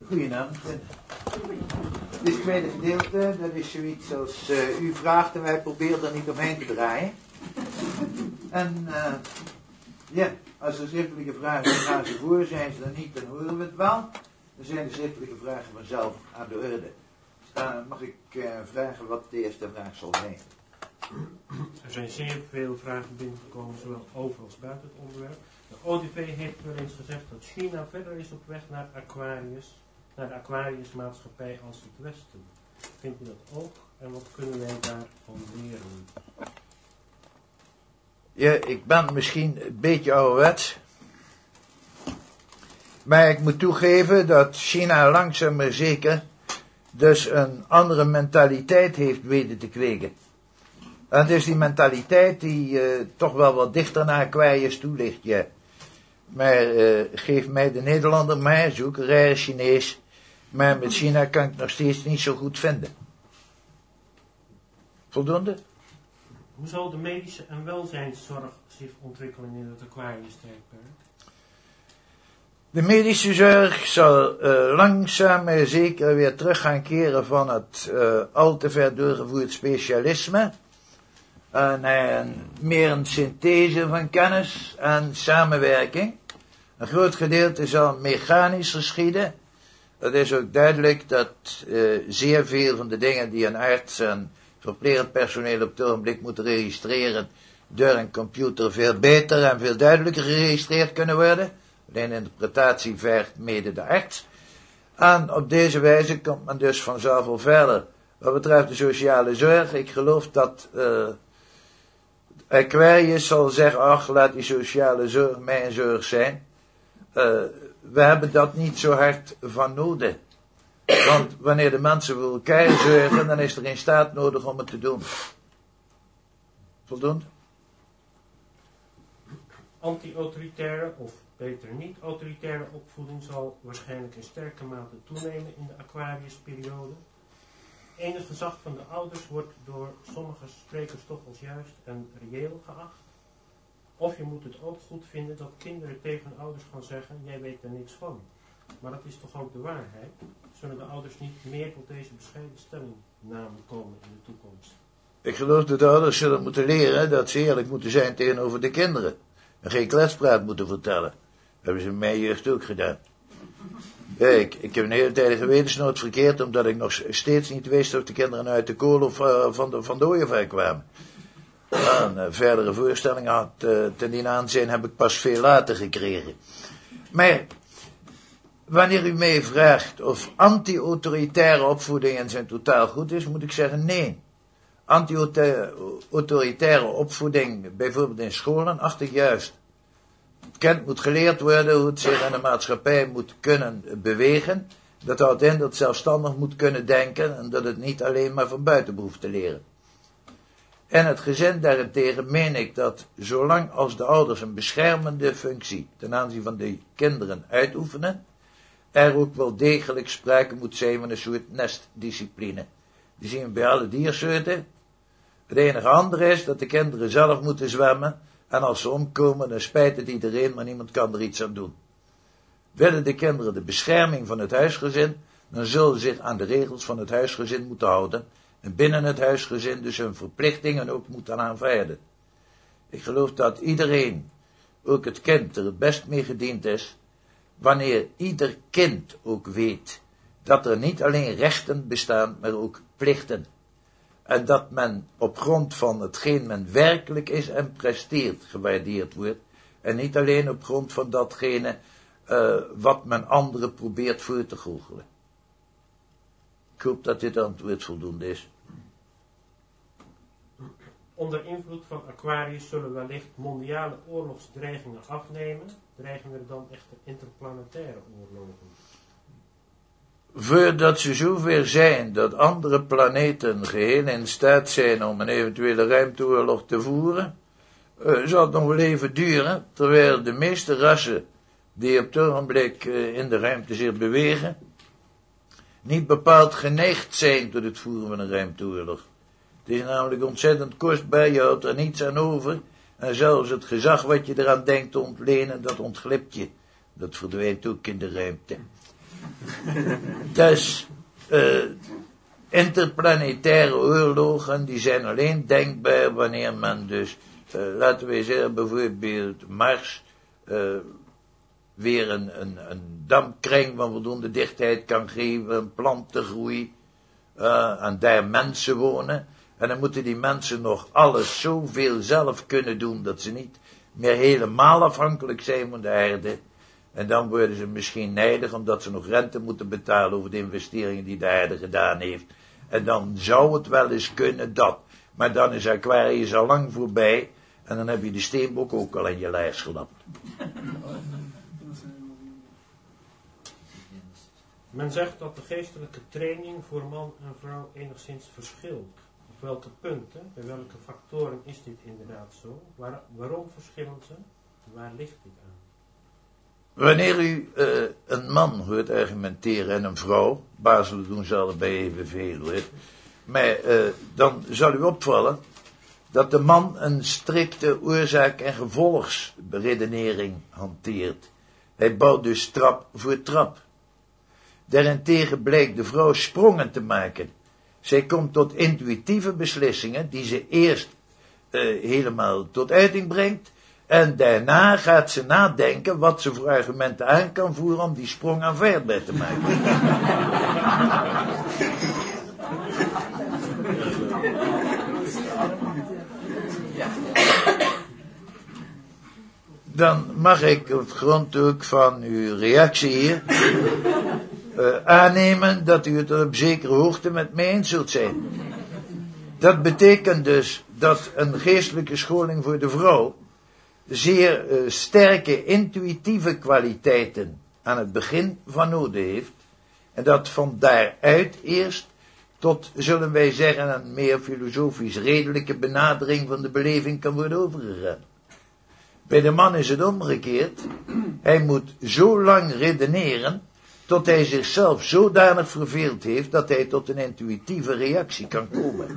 Goedenavond. Dit tweede gedeelte, dat is zoiets als u vraagt en wij proberen er niet omheen te draaien. En ja, als er schriftelijke vragen zijn, gaan ze voor. Zijn ze er niet, dan horen we het wel. Dan zijn de schriftelijke vragen vanzelf aan de orde. Mag ik vragen wat de eerste vraag zal zijn? Er zijn zeer veel vragen binnengekomen, zowel over als buiten het onderwerp. De ODP heeft wel eens gezegd dat China verder is op weg naar de Aquariusmaatschappij als het Westen. Vindt u dat ook? En wat kunnen wij daarvan leren? Ja, ik ben misschien een beetje ouderwets. Maar ik moet toegeven dat China langzaam maar zeker dus een andere mentaliteit heeft weten te kweken. En het is die mentaliteit die toch wel wat dichter naar Aquarius toe ligt, ja. Maar geef mij de Nederlander maar, zoek een rare Chinees. Maar met China kan ik het nog steeds niet zo goed vinden. Voldoende? Hoe zal de medische en welzijnszorg zich ontwikkelen in het Aquarius-tijdperk? De medische zorg zal langzaam maar zeker weer terug gaan keren van het al te ver doorgevoerd specialisme. Naar meer een synthese van kennis en samenwerking. Een groot gedeelte zal mechanisch geschieden. Het is ook duidelijk dat zeer veel van de dingen die een arts en verplegend personeel op het ogenblik moeten registreren, door een computer veel beter en veel duidelijker geregistreerd kunnen worden. Alleen interpretatie vergt mede de arts. En op deze wijze komt men dus vanzelf al verder. Wat betreft de sociale zorg, ik geloof dat Aquarius zal zeggen, ach, laat die sociale zorg mijn zorg zijn. We hebben dat niet zo hard van nodig. Want wanneer de mensen voor elkaar zorgen, dan is er geen staat nodig om het te doen. Voldoende? Anti-autoritaire, of beter niet-autoritaire opvoeding zal waarschijnlijk in sterke mate toenemen in de Aquariusperiode. Enig gezag van de ouders wordt door sommige sprekers toch als juist en reëel geacht. Of je moet het ook goed vinden dat kinderen tegen ouders gaan zeggen, jij weet er niks van. Maar dat is toch ook de waarheid? Zullen de ouders niet meer tot deze bescheiden stellingname komen in de toekomst? Ik geloof dat de ouders zullen moeten leren dat ze eerlijk moeten zijn tegenover de kinderen. En geen kletspraat moeten vertellen. Dat hebben ze in mijn jeugd ook gedaan. Ik heb een hele tijd gewetensnood verkeerd, omdat ik nog steeds niet wist of de kinderen uit de kool of van de ooievaar kwamen. En verdere voorstellingen had ten die aanzien heb ik pas veel later gekregen. Maar wanneer u mij vraagt of anti-autoritaire opvoeding in zijn totaal goed is, moet ik zeggen nee. Anti-autoritaire opvoeding, bijvoorbeeld in scholen, acht ik juist. Het kind moet geleerd worden hoe het zich in de maatschappij moet kunnen bewegen. Dat houdt in dat het zelfstandig moet kunnen denken en dat het niet alleen maar van buiten behoeft te leren. En het gezin daarentegen meen ik dat zolang als de ouders een beschermende functie ten aanzien van de kinderen uitoefenen, er ook wel degelijk sprake moet zijn van een soort nestdiscipline. Die zien we bij alle diersoorten. Het enige andere is dat de kinderen zelf moeten zwemmen en als ze omkomen dan spijt het iedereen, maar niemand kan er iets aan doen. Willen de kinderen de bescherming van het huisgezin, dan zullen ze zich aan de regels van het huisgezin moeten houden en binnen het huisgezin dus hun verplichtingen ook moeten aanvaarden. Ik geloof dat iedereen, ook het kind, er het best mee gediend is, wanneer ieder kind ook weet dat er niet alleen rechten bestaan, maar ook plichten. En dat men op grond van hetgeen men werkelijk is en presteert gewaardeerd wordt, en niet alleen op grond van datgene wat men anderen probeert voor te goochelen. Ik hoop dat dit antwoord voldoende is. Onder invloed van Aquarius zullen wellicht mondiale oorlogsdreigingen afnemen. Dreigen er dan echter interplanetaire oorlogen? Voordat ze zover zijn dat andere planeten geheel in staat zijn om een eventuele ruimteoorlog te voeren, zal het nog wel even duren, terwijl de meeste rassen die op het ogenblik in de ruimte zich bewegen, niet bepaald geneigd zijn tot het voeren van een ruimteoorlog. Het is namelijk ontzettend kostbaar, je houdt er niets aan over, en zelfs het gezag wat je eraan denkt te ontlenen, dat ontglipt je. Dat verdwijnt ook in de ruimte. Dus interplanetaire oorlogen die zijn alleen denkbaar wanneer men dus, laten we zeggen bijvoorbeeld Mars, weer een dampkring van voldoende dichtheid kan geven, plantengroei, en daar mensen wonen. En dan moeten die mensen nog alles zoveel zelf kunnen doen dat ze niet meer helemaal afhankelijk zijn van de aarde. En dan worden ze misschien nijdig omdat ze nog rente moeten betalen over de investeringen die de aarde gedaan heeft. En dan zou het wel eens kunnen dat. Maar dan is Aquarius al lang voorbij en dan heb je de steenbok ook al in je lijst gelapt. Men zegt dat de geestelijke training voor man en vrouw enigszins verschilt. Op welke punten, bij welke factoren is dit inderdaad zo? Waarom verschillen ze? Waar ligt dit aan? Wanneer u een man hoort argumenteren en een vrouw, bazelen doen ze allebei evenveel hoor, maar dan zal u opvallen dat de man een strikte oorzaak- en gevolgsberedenering hanteert. Hij bouwt dus trap voor trap. Daarentegen blijkt de vrouw sprongen te maken. Zij komt tot intuïtieve beslissingen die ze eerst helemaal tot uiting brengt. En daarna gaat ze nadenken wat ze voor argumenten aan kan voeren om die sprong aanvaardbaar te maken. Dan mag ik op grond ook van uw reactie hier aannemen dat u het op zekere hoogte met mij eens zult zijn. Dat betekent dus dat een geestelijke scholing voor de vrouw zeer sterke intuïtieve kwaliteiten aan het begin van nodig heeft en dat van daaruit eerst tot, zullen wij zeggen, een meer filosofisch redelijke benadering van de beleving kan worden overgegaan. Bij de man is het omgekeerd. Hij moet zo lang redeneren tot hij zichzelf zodanig verveeld heeft dat hij tot een intuïtieve reactie kan komen.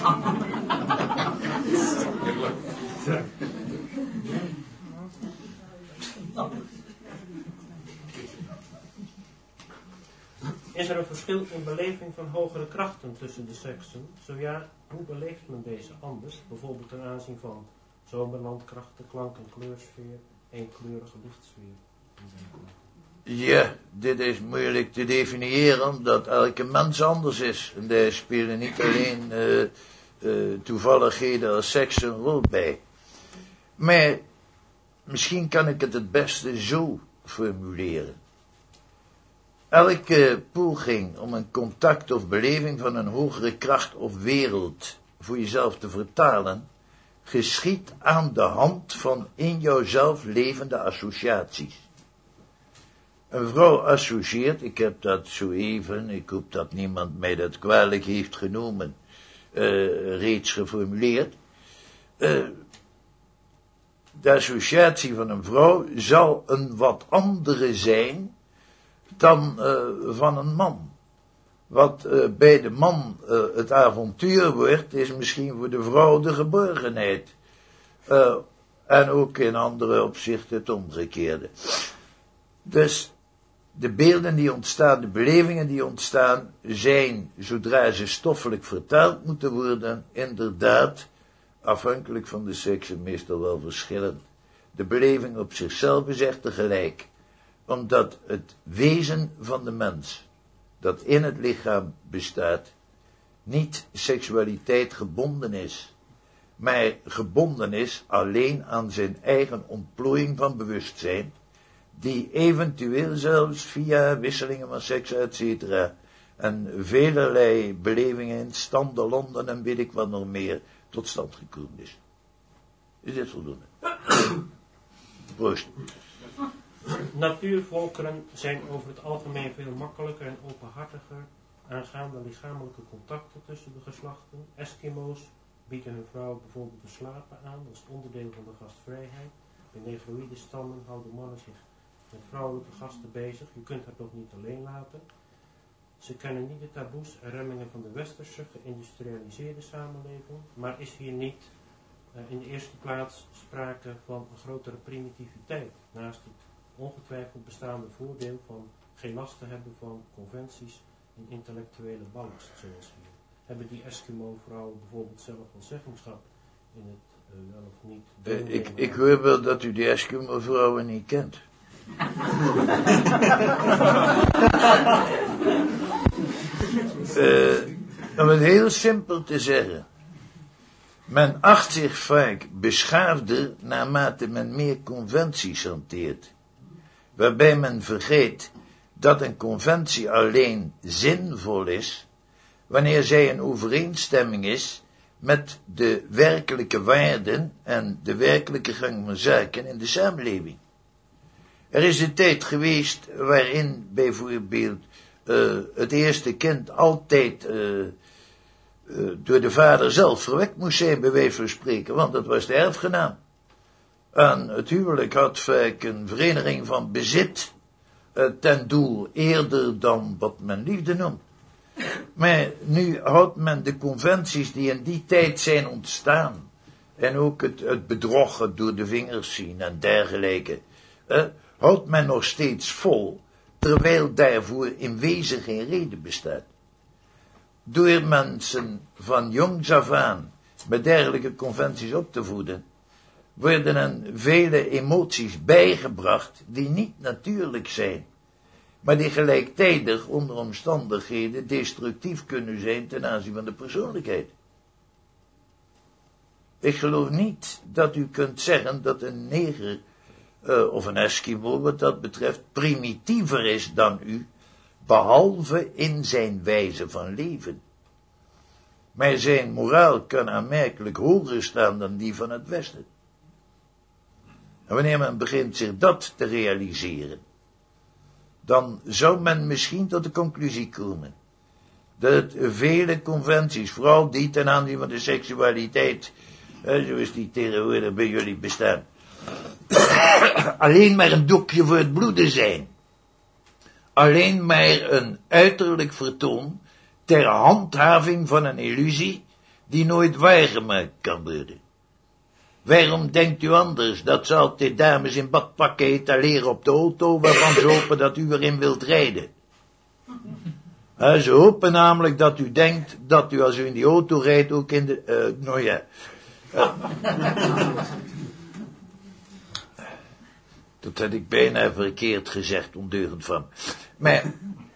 Is er een verschil in beleving van hogere krachten tussen de seksen? Zo ja, hoe beleeft men deze anders? Bijvoorbeeld ten aanzien van zomerlandkrachten, klank- en kleursfeer, eenkleurige lichtsfeer. Ja, dit is moeilijk te definiëren, omdat elke mens anders is. En daar spelen niet alleen toevalligheden als seks een rol bij. Maar misschien kan ik het beste zo formuleren. Elke poging om een contact of beleving van een hogere kracht of wereld voor jezelf te vertalen, geschiet aan de hand van in jouzelf levende associaties. Een vrouw associeert, ik heb dat zo even, ik hoop dat niemand mij dat kwalijk heeft genomen, reeds geformuleerd. De associatie van een vrouw zal een wat andere zijn dan van een man. Wat bij de man het avontuur wordt, is misschien voor de vrouw de geborgenheid. En ook in andere opzichten het omgekeerde. Dus de beelden die ontstaan, de belevingen die ontstaan, zijn, zodra ze stoffelijk vertaald moeten worden, inderdaad, afhankelijk van de seksen, meestal wel verschillend. De beleving op zichzelf is echter gelijk, omdat het wezen van de mens, dat in het lichaam bestaat, niet seksualiteit gebonden is, maar gebonden is alleen aan zijn eigen ontplooiing van bewustzijn, die eventueel zelfs via wisselingen van seks, etc. en velerlei belevingen in standen, Londen en weet ik wat nog meer, tot stand gekomen is. Is dit voldoende? Proost. Natuurvolkeren zijn over het algemeen veel makkelijker en openhartiger aangaande lichamelijke contacten tussen de geslachten. Eskimo's bieden hun vrouwen bijvoorbeeld te slapen aan als onderdeel van de gastvrijheid. Bij negroïde stammen houden mannen zich met vrouwelijke gasten bezig. Je kunt haar toch niet alleen laten. Ze kennen niet de taboes en remmingen van de westerse geïndustrialiseerde samenleving, maar is hier niet in de eerste plaats sprake van een grotere primitiviteit, naast het ongetwijfeld bestaande voordeel van geen last te hebben van conventies en intellectuele ballast, zoals hier. Hebben die Eskimo-vrouwen bijvoorbeeld zelf wel zeggenschap in het wel of niet deelnemen? Ik hoor wel dat u die Eskimo-vrouwen niet kent. Om het heel simpel te zeggen. Men acht zich vaak beschaafder naarmate men meer conventies hanteert. Waarbij men vergeet dat een conventie alleen zinvol is wanneer zij in overeenstemming is met de werkelijke waarden en de werkelijke gang van zaken in de samenleving. Er is een tijd geweest waarin bijvoorbeeld het eerste kind altijd door de vader zelf verwekt moest zijn, bij wijze van spreken, want dat was de erfgenaam. En het huwelijk had vaak een vereniging van bezit ten doel eerder dan wat men liefde noemt. Maar nu houdt men de conventies die in die tijd zijn ontstaan, en ook het bedrog, het door de vingers zien en dergelijke, houdt men nog steeds vol, terwijl daarvoor in wezen geen reden bestaat. Door mensen van jongs af aan met dergelijke conventies op te voeden, worden hen vele emoties bijgebracht die niet natuurlijk zijn, maar die gelijktijdig onder omstandigheden destructief kunnen zijn ten aanzien van de persoonlijkheid. Ik geloof niet dat u kunt zeggen dat een neger of een Eskimo wat dat betreft primitiever is dan u, behalve in zijn wijze van leven. Maar zijn moraal kan aanmerkelijk hoger staan dan die van het Westen. En wanneer men begint zich dat te realiseren, dan zou men misschien tot de conclusie komen dat vele conventies, vooral die ten aanzien van de seksualiteit, zoals die tegenwoordig bij jullie bestaan, alleen maar een doekje voor het bloeden zijn. Alleen maar een uiterlijk vertoon ter handhaving van een illusie die nooit waargemaakt kan worden. Waarom denkt u anders dat ze altijd dames in badpakken etaleren op de auto waarvan ze hopen dat u erin wilt rijden? Ze hopen namelijk dat u denkt dat u als u in die auto rijdt ook in de... Dat had ik bijna verkeerd gezegd, ondeugend van. Maar,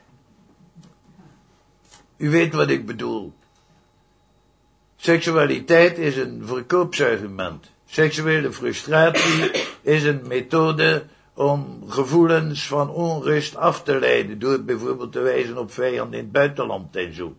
u weet wat ik bedoel. Seksualiteit is een verkoopsargument. Seksuele frustratie is een methode om gevoelens van onrust af te leiden, door bijvoorbeeld te wijzen op vijanden in het buitenland en zo.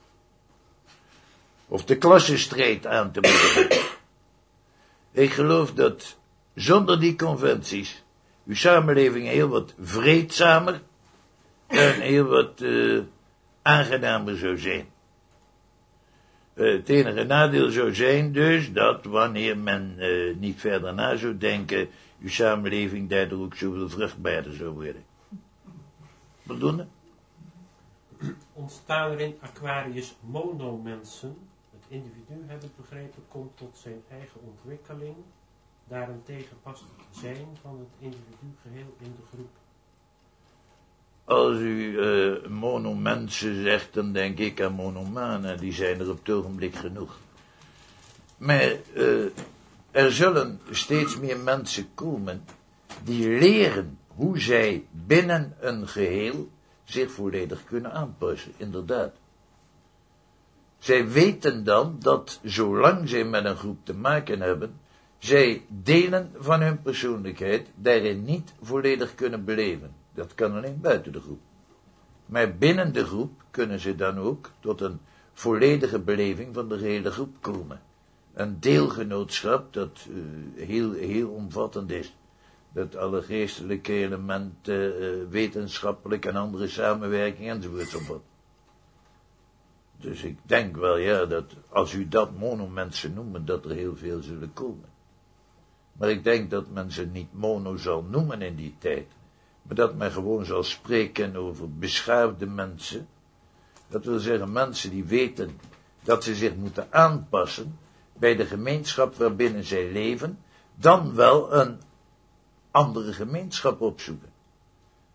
Of de klassenstrijd aan te moedigen. Ik geloof dat zonder die conventies uw samenleving heel wat vreedzamer en heel wat aangenamer zou zijn. Het enige nadeel zou zijn dus dat wanneer men niet verder na zou denken, uw samenleving daardoor ook zoveel vruchtbaarder zou worden. Voldoende? Ontstaan er in Aquarius monomensen? Het individu, heb ik begrepen, komt tot zijn eigen ontwikkeling. Daarentegen past het zijn van het individu geheel in de groep. Als u monomensen zegt, dan denk ik aan monomanen. Die zijn er op het ogenblik genoeg. Maar er zullen steeds meer mensen komen die leren hoe zij binnen een geheel zich volledig kunnen aanpassen, inderdaad. Zij weten dan dat zolang zij met een groep te maken hebben, zij delen van hun persoonlijkheid daarin niet volledig kunnen beleven. Dat kan alleen buiten de groep. Maar binnen de groep kunnen ze dan ook tot een volledige beleving van de gehele groep komen. Een deelgenootschap dat heel omvattend is. Dat alle geestelijke elementen, wetenschappelijk en andere samenwerking enzovoorts omvat. Dus ik denk wel, ja, dat als u dat monomensen noemt, dat er heel veel zullen komen. Maar ik denk dat men ze niet mono zal noemen in die tijd. Maar dat men gewoon zal spreken over beschaafde mensen. Dat wil zeggen mensen die weten dat ze zich moeten aanpassen bij de gemeenschap waarbinnen zij leven, dan wel een andere gemeenschap opzoeken.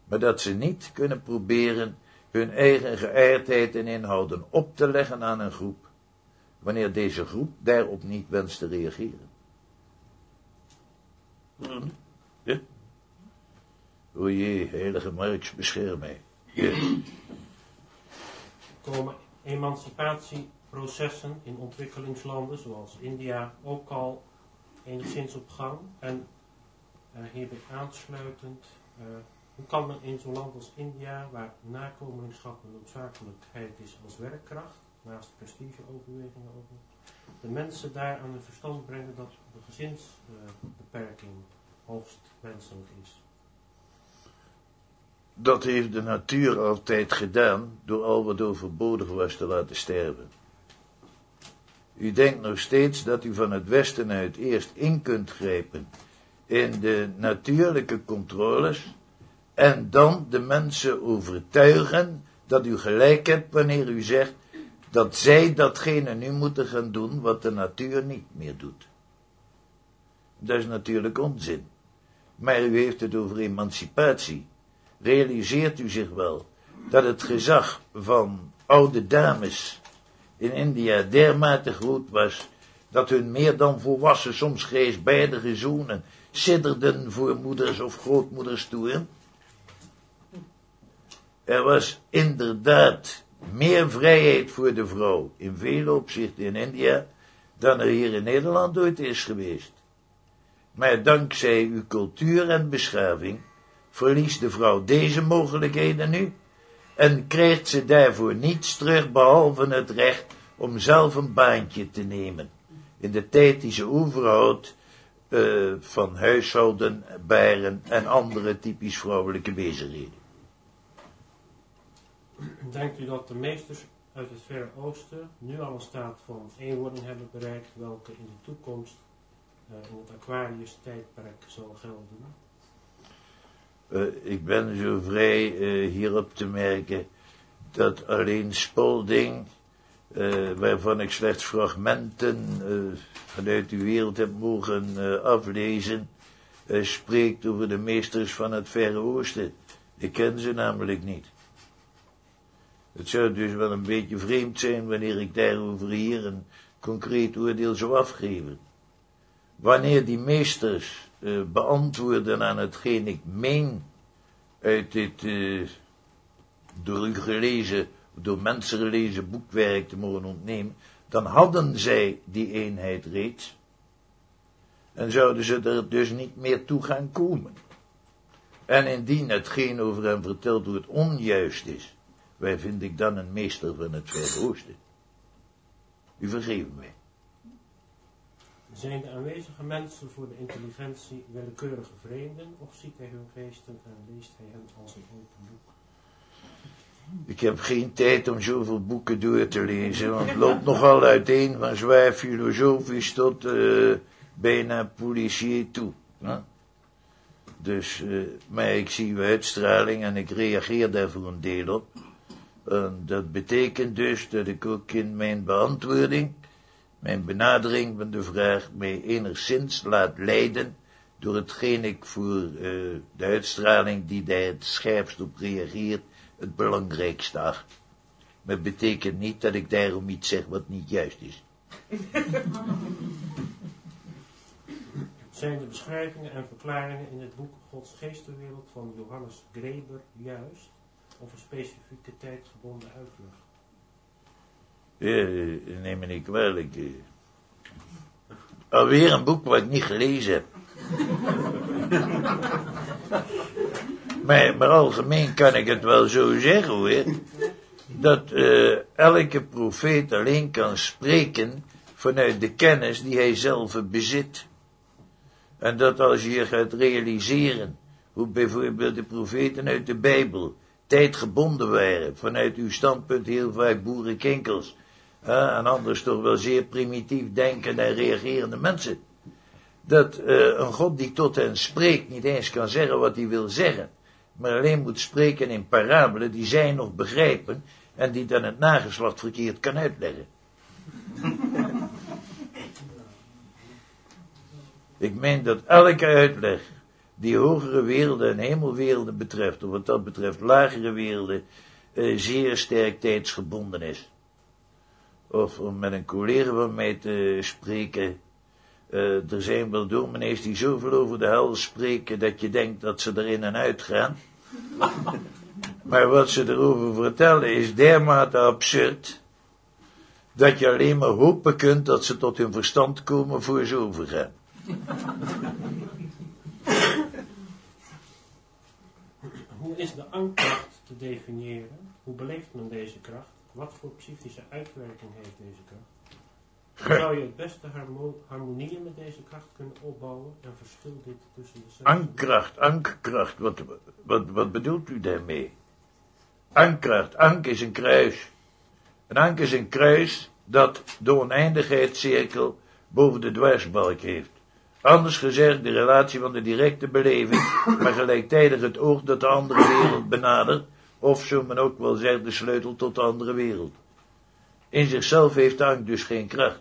maar dat ze niet kunnen proberen hun eigen geaardheid en inhouden op te leggen aan een groep, wanneer deze groep daarop niet wenst te reageren. Ja? O jee, heilige Marx, bescherm mij. Ja. Komen emancipatieprocessen in ontwikkelingslanden zoals India ook al enigszins op gang? En hierbij aansluitend, hoe kan men in zo'n land als India, waar nakomelingschap een noodzakelijkheid is als werkkracht, naast prestigeoverwegingen ook, de mensen daar aan hun verstand brengen dat de gezinsbeperking hoogst wenselijk is? Dat heeft de natuur altijd gedaan, door al wat overbodig was te laten sterven. U denkt nog steeds dat u van het Westen uit eerst in kunt grijpen in de natuurlijke controles en dan de mensen overtuigen dat u gelijk hebt wanneer u zegt dat zij datgene nu moeten gaan doen wat de natuur niet meer doet. Dat is natuurlijk onzin. Maar u heeft het over emancipatie. Realiseert u zich wel dat het gezag van oude dames in India dermate groot was, dat hun meer dan volwassen, soms grijsbaardige zonen sidderden voor moeders of grootmoeders toe? Er was inderdaad meer vrijheid voor de vrouw in vele opzichten in India dan er hier in Nederland ooit is geweest. Maar dankzij uw cultuur en beschaving verliest de vrouw deze mogelijkheden nu en krijgt ze daarvoor niets terug behalve het recht om zelf een baantje te nemen in de tijd die ze overhoudt van huishouden, baren en andere typisch vrouwelijke bezigheden. Denkt u dat de meesters uit het Verre Oosten nu al een staat van eenwording hebben bereikt, welke in de toekomst in het Aquarius-tijdperk zal gelden? Ik ben zo vrij hierop te merken dat alleen Spalding, waarvan ik slechts fragmenten vanuit uw wereld heb mogen aflezen, spreekt over de meesters van het Verre Oosten. Ik ken ze namelijk niet. Het zou dus wel een beetje vreemd zijn wanneer ik daarover hier een concreet oordeel zou afgeven. Wanneer die meesters beantwoorden aan hetgeen ik meen uit dit door u gelezen, door mensen gelezen boekwerk te mogen ontnemen, dan hadden zij die eenheid reeds en zouden ze er dus niet meer toe gaan komen. En indien hetgeen over hem verteld wordt onjuist is, waar vind ik dan een meester van het Verre Oosten? U vergeeft mij. Zijn de aanwezige mensen voor de intelligentie willekeurige vreemden, of ziet hij hun geesten en leest hij hen als een open boek? Ik heb geen tijd om zoveel boeken door te lezen, want het loopt nogal uiteen van zwaar filosofisch tot bijna policier toe. Hè? Dus, maar ik zie uw uitstraling en ik reageer daar voor een deel op. Dat betekent dus dat ik ook in mijn beantwoording, mijn benadering van de vraag, mij enigszins laat leiden door hetgeen ik voor de uitstraling die daar het scherpst op reageert, het belangrijkste acht. Maar het betekent niet dat ik daarom iets zeg wat niet juist is. Zijn de beschrijvingen en verklaringen in het boek Gods Geestenwereld van Johannes Greber juist, of een specifieke tijdgebonden uitleg? Neem me niet kwalijk. Alweer een boek wat ik niet gelezen heb. Maar algemeen kan ik het wel zo zeggen, hoor, dat elke profeet alleen kan spreken vanuit de kennis die hij zelf bezit. En dat als je gaat realiseren hoe bijvoorbeeld de profeten uit de Bijbel tijdgebonden waren, vanuit uw standpunt heel vaak boerenkinkels, en anders toch wel zeer primitief denkende en reagerende mensen, dat een God die tot hen spreekt niet eens kan zeggen wat hij wil zeggen, maar alleen moet spreken in parabelen die zij nog begrijpen en die dan het nageslacht verkeerd kan uitleggen. Ik meen dat elke uitleg die hogere werelden en hemelwerelden betreft, of wat dat betreft lagere werelden, zeer sterk tijdsgebonden is. Of om met een collega van mij te spreken, er zijn wel dominees die zoveel over de hel spreken dat je denkt dat ze erin en uit gaan. Maar wat ze erover vertellen is dermate absurd, dat je alleen maar hopen kunt dat ze tot hun verstand komen voor ze overgaan. Hoe is de angstkracht te definiëren? Hoe beleeft men deze kracht? Wat voor psychische uitwerking heeft deze kracht? Hoe zou je het beste harmonieën met deze kracht kunnen opbouwen en verschilt dit tussen de zes? Ankkracht, wat bedoelt u daarmee? Ankkracht, ank is een kruis. Een ank is een kruis dat de oneindigheidscirkel boven de dwarsbalk heeft. Anders gezegd, de relatie van de directe beleving, maar gelijktijdig het oog dat de andere wereld benadert, of zo men ook wel zegt, de sleutel tot de andere wereld. In zichzelf heeft de ank dus geen kracht.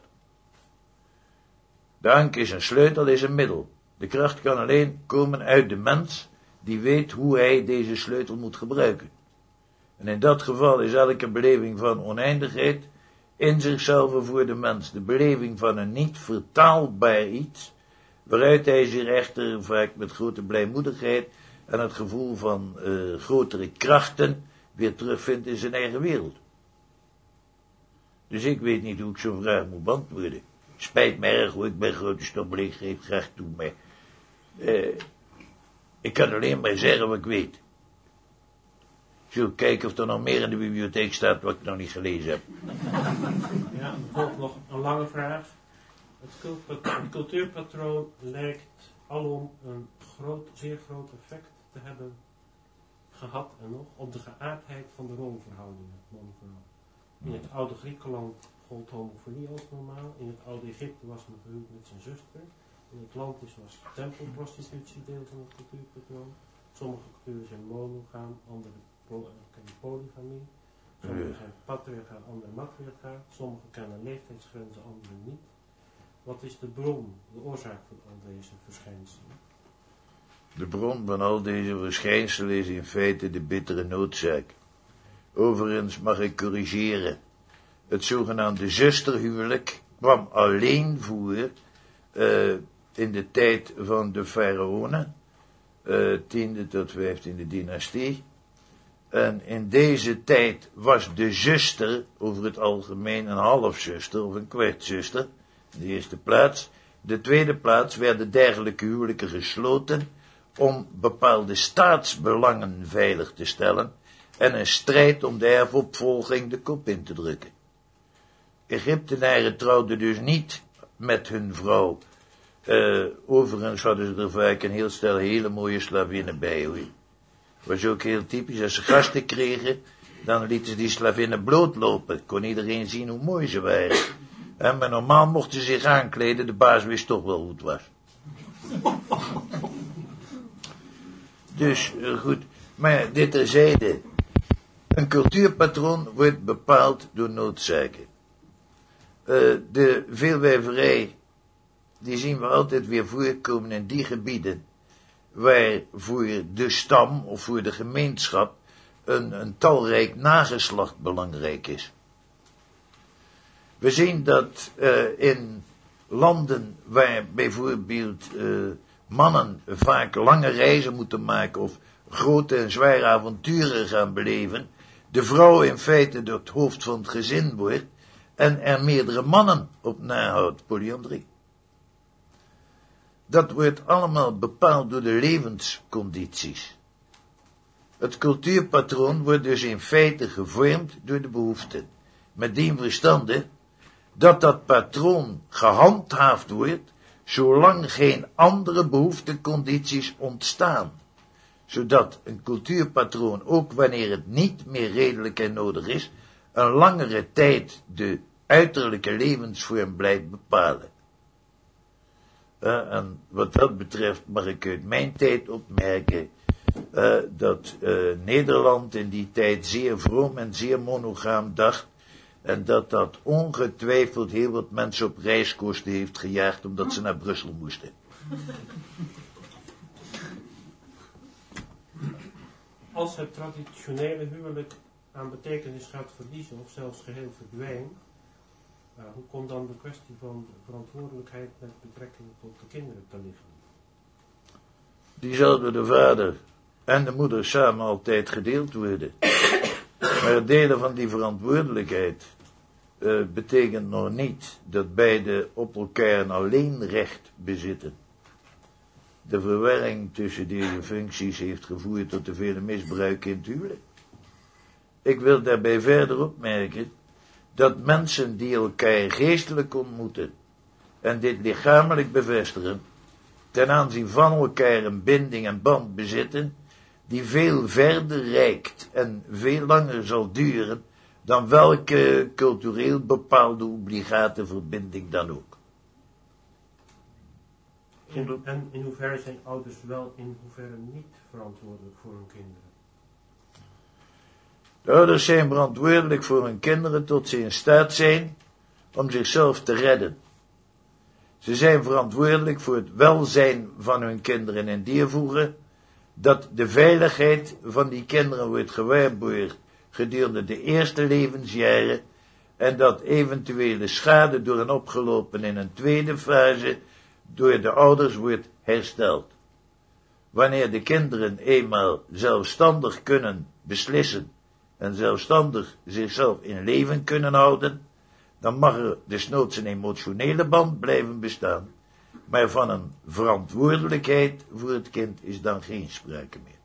De ank is een sleutel, is een middel. De kracht kan alleen komen uit de mens, die weet hoe hij deze sleutel moet gebruiken. En in dat geval is elke beleving van oneindigheid in zichzelf voor de mens de beleving van een niet vertaalbaar iets, waaruit hij zich echter vaak met grote blijmoedigheid en het gevoel van grotere krachten weer terugvindt in zijn eigen wereld. Dus ik weet niet hoe ik zo'n vraag moet beantwoorden. Spijt me erg hoor, ik ben grote stommeling, geef graag toe, maar ik kan alleen maar zeggen wat ik weet. Zo, kijken of er nog meer in de bibliotheek staat wat ik nog niet gelezen heb. Ja, er volgt nog een lange vraag. Het cultuurpatroon lijkt alom een zeer groot effect te hebben gehad en nog op de geaardheid van de rolverhoudingen, man-vrouw. In het oude Griekenland gold homofilie als normaal. In het oude Egypte was men gehuwd met zijn zuster. In Atlantis was tempelprostitutie deel van het cultuurpatroon. Sommige culturen zijn monogaam, andere kennen polygamie. Sommige zijn patriarchaal, andere matriarchaal. Sommige kennen leeftijdsgrenzen, andere niet. Wat is de bron, de oorzaak van al deze verschijnselen? De bron van al deze verschijnselen is in feite de bittere noodzaak. Overigens mag ik corrigeren. Het zogenaamde zusterhuwelijk kwam alleen voor in de tijd van de faraonen, 10e tot 15e dynastie. En in deze tijd was de zuster over het algemeen een halfzuster of een kwartzuster, in de eerste plaats. De tweede plaats werden dergelijke huwelijken gesloten om bepaalde staatsbelangen veilig te stellen en een strijd om de erfopvolging de kop in te drukken. Egyptenaren trouwden dus niet met hun vrouw. Overigens hadden ze er vaak een heel stel hele mooie slavinnen bij, hoor. Was ook heel typisch, als ze gasten kregen, dan lieten ze die slavinnen blootlopen. Kon iedereen zien hoe mooi ze waren. Maar normaal mochten ze zich aankleden, de baas wist toch wel hoe het was. Dus, goed, maar dit terzijde. Een cultuurpatroon wordt bepaald door noodzaken. De veelwijverij, die zien we altijd weer voorkomen in die gebieden, waar voor de stam of voor de gemeenschap een talrijk nageslacht belangrijk is. We zien dat in landen waar bijvoorbeeld mannen vaak lange reizen moeten maken of grote en zware avonturen gaan beleven, de vrouw in feite door het hoofd van het gezin wordt en er meerdere mannen op nahoudt, polyandrie. Dat wordt allemaal bepaald door de levenscondities. Het cultuurpatroon wordt dus in feite gevormd door de behoeften. Met dien verstande dat dat patroon gehandhaafd wordt, zolang geen andere behoeftecondities ontstaan. Zodat een cultuurpatroon, ook wanneer het niet meer redelijk en nodig is, een langere tijd de uiterlijke levensvorm blijft bepalen. En wat dat betreft mag ik uit mijn tijd opmerken dat Nederland in die tijd zeer vroom en zeer monogaam dacht en dat ongetwijfeld heel wat mensen op reiskosten heeft gejaagd omdat ze naar Brussel moesten. Als het traditionele huwelijk aan betekenis gaat verliezen of zelfs geheel verdwijnt, hoe komt dan de kwestie van de verantwoordelijkheid met betrekking tot de kinderen te liggen? Die zal door de vader en de moeder samen altijd gedeeld worden. Maar het delen van die verantwoordelijkheid betekent nog niet dat beide op elkaar een alleen recht bezitten. De verwarring tussen deze functies heeft gevoerd tot te vele misbruiken in het huwelijk. Ik wil daarbij verder opmerken dat mensen die elkaar geestelijk ontmoeten en dit lichamelijk bevestigen, ten aanzien van elkaar een binding en band bezitten, die veel verder reikt en veel langer zal duren dan welke cultureel bepaalde obligate verbinding dan ook. En in hoeverre zijn ouders wel, in hoeverre niet verantwoordelijk voor hun kinderen? De ouders zijn verantwoordelijk voor hun kinderen tot ze in staat zijn om zichzelf te redden. Ze zijn verantwoordelijk voor het welzijn van hun kinderen in die voege dat de veiligheid van die kinderen wordt gewaarborgd gedurende de eerste levensjaren en dat eventuele schade door hen opgelopen in een tweede fase door de ouders wordt hersteld. Wanneer de kinderen eenmaal zelfstandig kunnen beslissen en zelfstandig zichzelf in leven kunnen houden, dan mag er desnoods een emotionele band blijven bestaan, maar van een verantwoordelijkheid voor het kind is dan geen sprake meer.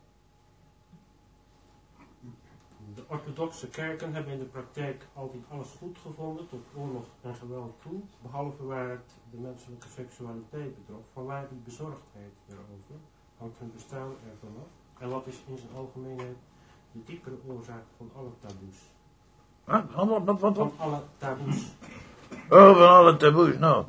De orthodoxe kerken hebben in de praktijk altijd alles goed gevonden, tot oorlog en geweld toe, behalve waar het de menselijke seksualiteit betrof. Vanwaar die bezorgdheid daarover? Hangt hun bestaan ervan af? En wat is in zijn algemeenheid de diepere oorzaak van alle taboes? Wat? Van alle taboes. Oh, van alle taboes, nou.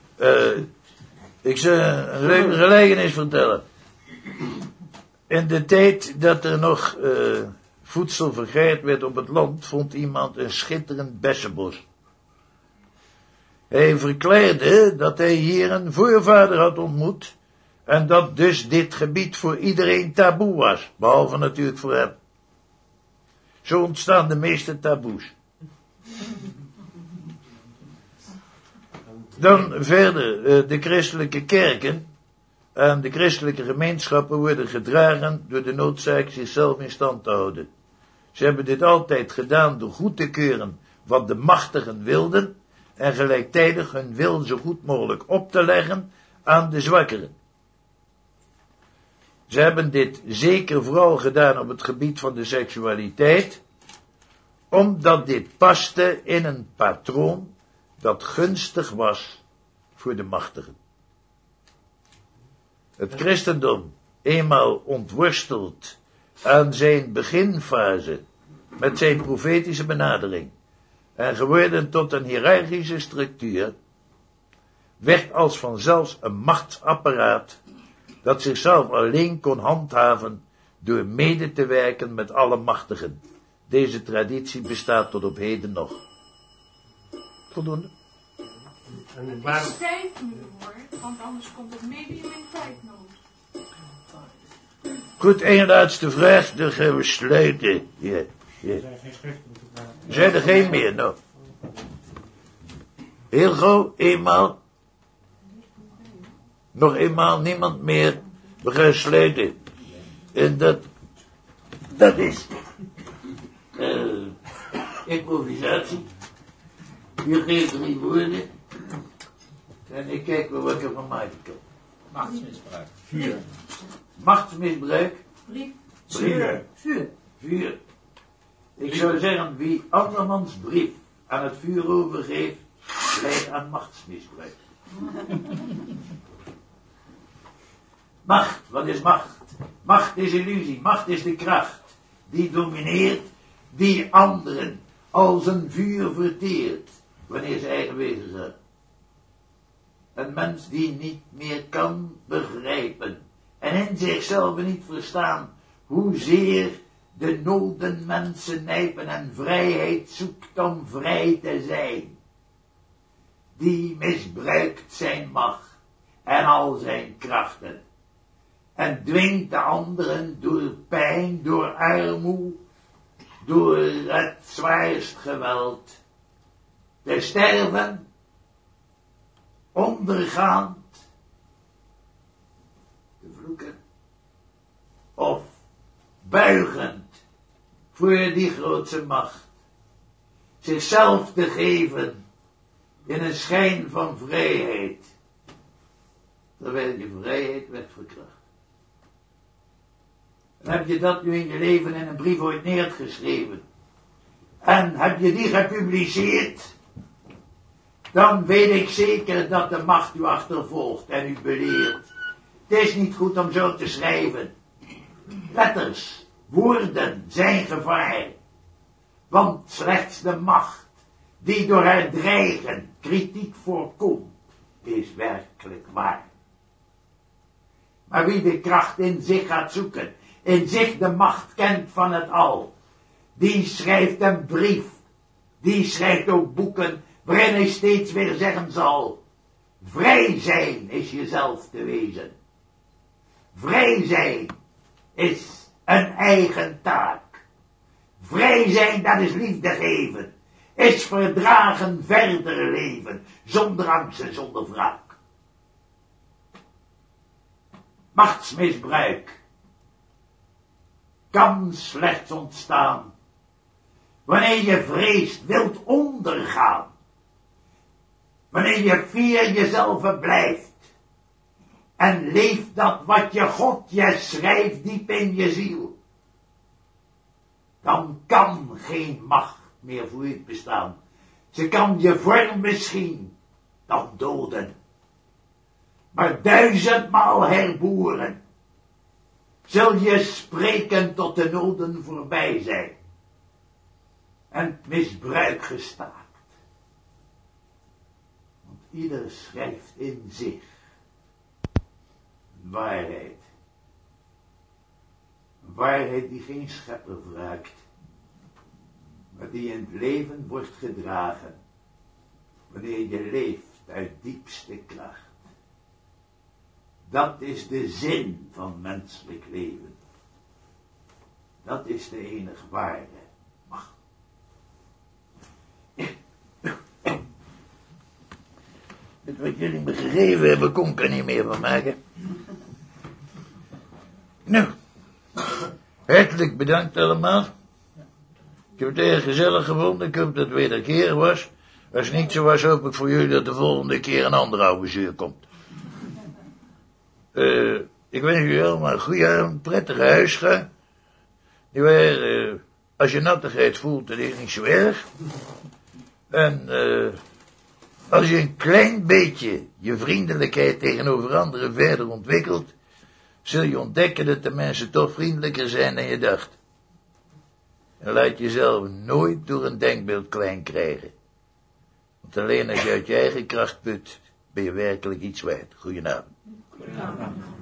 Ik zal een leuke gelijkenis vertellen. In de tijd dat er nog voedsel vergaard werd op het land, vond iemand een schitterend bessenbos. Hij verklaarde dat hij hier een voorvader had ontmoet en dat dus dit gebied voor iedereen taboe was, behalve natuurlijk voor hem. Zo ontstaan de meeste taboes. Dan verder, de christelijke kerken en de christelijke gemeenschappen worden gedragen door de noodzaak zichzelf in stand te houden. Ze hebben dit altijd gedaan door goed te keuren wat de machtigen wilden en gelijktijdig hun wil zo goed mogelijk op te leggen aan de zwakkeren. Ze hebben dit zeker vooral gedaan op het gebied van de seksualiteit, omdat dit paste in een patroon dat gunstig was voor de machtigen. Het christendom, eenmaal ontworsteld aan zijn beginfase met zijn profetische benadering en geworden tot een hiërarchische structuur, werd als vanzelfs een machtsapparaat dat zichzelf alleen kon handhaven door mede te werken met alle machtigen. Deze traditie bestaat tot op heden nog. Voldoende. En Het is tijd nu hoor, want anders komt het medium in tijdnood. Goed, één laatste vraag, dan gaan we sluiten. Ja. er zijn geen schriftelijke vragen. Zijn er geen meer, nou? Heel gauw, eenmaal. Nog eenmaal, niemand meer. We gaan sluiten. En dat is improvisatie. Je geeft 3 woorden. En ik kijk wel wat er van maken kan. Machtsmisbruik. Vuur. Machtsmisbruik. Brief. Vuur. Ik zou zeggen, wie andermans brief aan het vuur overgeeft, leidt aan machtsmisbruik. Macht, wat is macht? Macht is illusie, macht is de kracht die domineert, die anderen als een vuur verteert, wanneer ze eigen wezen zijn. Een mens die niet meer kan begrijpen en in zichzelf niet verstaan hoezeer de noden mensen nijpen en vrijheid zoekt om vrij te zijn. Die misbruikt zijn macht en al zijn krachten en dwingt de anderen door pijn, door armoede, door het zwaarst geweld te sterven, ondergaand, te vloeken, of buigend voor die grootste macht, zichzelf te geven in een schijn van vrijheid, terwijl je vrijheid werd verkracht. En heb je dat nu in je leven in een brief ooit neergeschreven, en heb je die gepubliceerd, dan weet ik zeker dat de macht u achtervolgt en u beleert. Het is niet goed om zo te schrijven. Letters, woorden zijn gevaar, want slechts de macht die door haar dreigen kritiek voorkomt, is werkelijk waar. Maar wie de kracht in zich gaat zoeken, in zich de macht kent van het al, die schrijft een brief, die schrijft ook boeken, waarin hij steeds weer zeggen zal, vrij zijn is jezelf te wezen. Vrij zijn is een eigen taak. Vrij zijn, dat is liefde geven, is verdragen verder leven, zonder angst en zonder wraak. Machtsmisbruik kan slechts ontstaan wanneer je vreest wilt ondergaan, wanneer je fier jezelf blijft en leeft dat wat je God je schrijft diep in je ziel, dan kan geen macht meer voor je bestaan. Ze kan je vorm misschien dan doden, maar 1000-maal herboren, zul je spreken tot de noden voorbij zijn en het misbruik gestaakt. Want ieder schrijft in zich een waarheid. Een waarheid die geen schepper wraakt, maar die in het leven wordt gedragen, wanneer je leeft uit diepste kracht. Dat is de zin van menselijk leven. Dat is de enige ware macht. Het wat jullie me gegeven hebben, kon ik er niet meer van maken. Nou, hartelijk bedankt allemaal. Ik heb het erg gezellig gevonden. Ik hoop dat het weer een keer was. Als het niet zo was, hoop ik voor jullie dat de volgende keer een andere oude zuur komt. Ik wens jullie allemaal een goede avond, prettige huisgang. Als je nattigheid voelt, dat is niet zo erg. En als je een klein beetje je vriendelijkheid tegenover anderen verder ontwikkelt, zul je ontdekken dat de mensen toch vriendelijker zijn dan je dacht. En laat jezelf nooit door een denkbeeld klein krijgen. Want alleen als je uit je eigen kracht put, ben je werkelijk iets waard. Goedenavond.